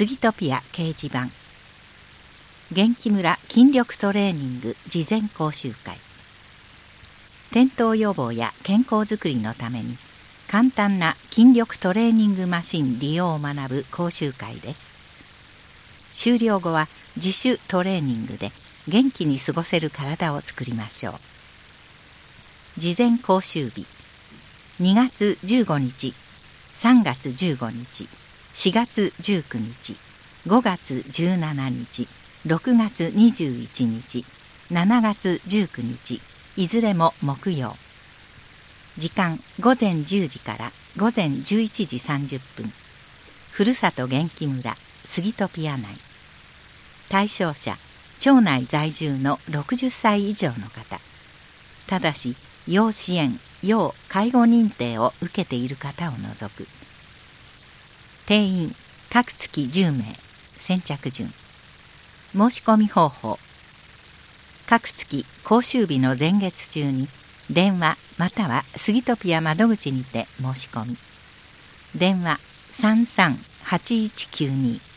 杉トピア掲示板。元気村筋力トレーニング事前講習会。転倒予防や健康づくりのために簡単な筋力トレーニングマシン利用を学ぶ講習会です。終了後は自主トレーニングで元気に過ごせる体を作りましょう。事前講習日2月15日、3月15日、4月19日、5月17日、6月21日、7月19日、いずれも木曜。時間午前10時から午前11時30分。ふるさと元気村杉トピア内。対象者、町内在住の60歳以上の方。ただし、要支援・要介護認定を受けている方を除く。定員各月10名。先着順。申し込み方法。各月講習日の前月中に電話または杉トピア窓口にて申し込み。電話338192